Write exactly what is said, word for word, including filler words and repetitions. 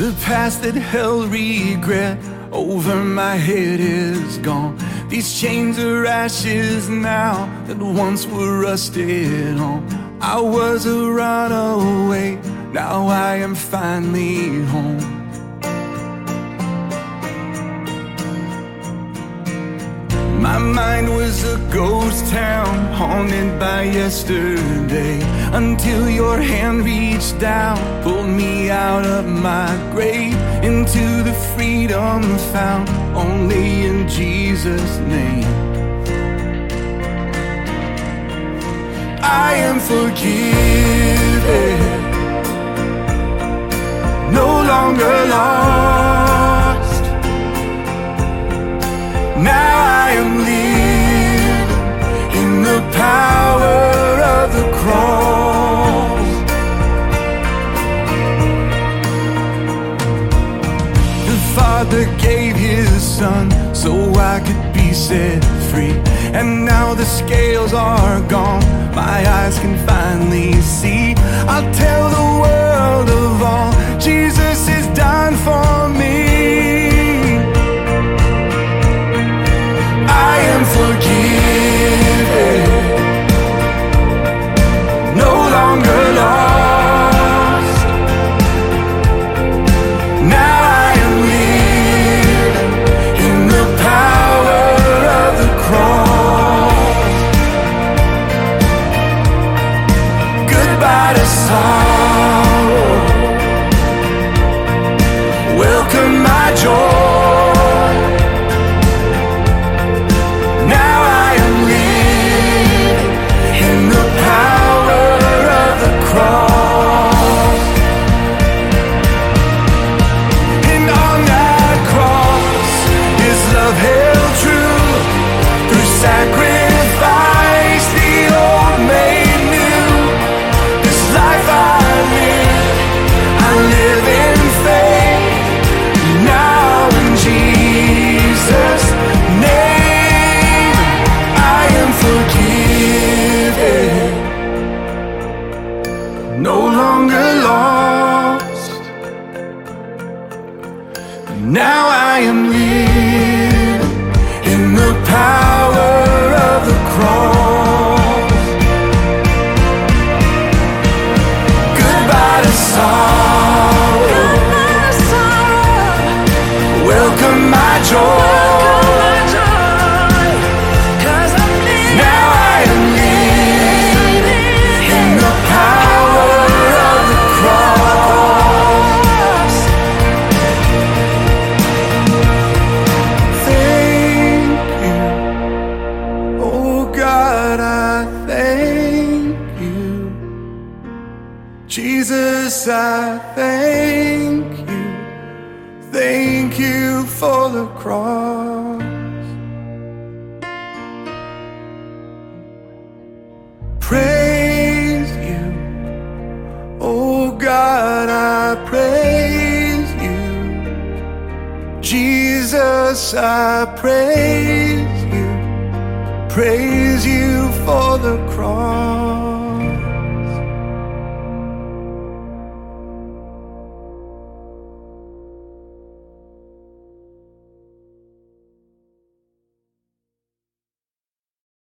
The past that held regret over my head is gone. These chains are ashes now that once were rusted on. I was a runaway, now I am finally home. My mind was a ghost town, haunted by yesterday, until your hand reached down, pulled me out of my grave, into the freedom found only in Jesus' name. I am forgiven, no longer lost. Now I am living in the power of the cross. The Father gave His Son so I could be set free, and now the scales are gone, my eyes can finally see. I'll tell the world of all Jesus has done for me. I am forgiven, no longer lost. Now I am living in the power of the cross. Goodbye to sorrow, welcome my joy. Sacrifice, the old made new. This life I live, I live in faith. Now in Jesus' name, I am forgiven, no longer lost. Now I am living in the power of the cross. Goodbye to sorrow, Goodbye to sorrow. Welcome my joy. Jesus, I thank you, thank you for the cross. Praise you, oh God, I praise you. Jesus, I praise you, praise you for the cross.